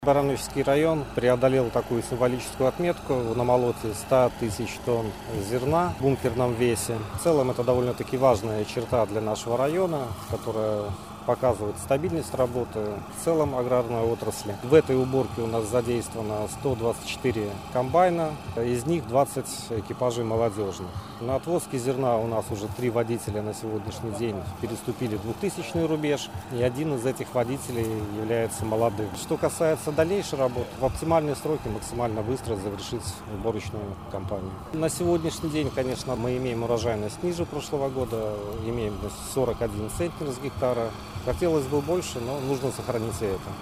Барановичский район преодолел такую символическую отметку в намолоте 100 тысяч тонн зерна в бункерном весе. В целом это довольно-таки важная черта для нашего района, которая показывает стабильность работы в целом аграрной отрасли. В этой уборке у нас задействовано 124 комбайна, из них 20 экипажей молодежных. На отвозке зерна у нас уже 3 водителя на сегодняшний день переступили 2000-й рубеж, и один из этих водителей является молодым. Что касается дальнейшей работы, в оптимальные сроки максимально быстро завершить уборочную кампанию. На сегодняшний день, конечно, мы имеем урожайность ниже прошлого года, имеем 41 центнер с гектара. Хотелось бы больше, но нужно сохранить и это.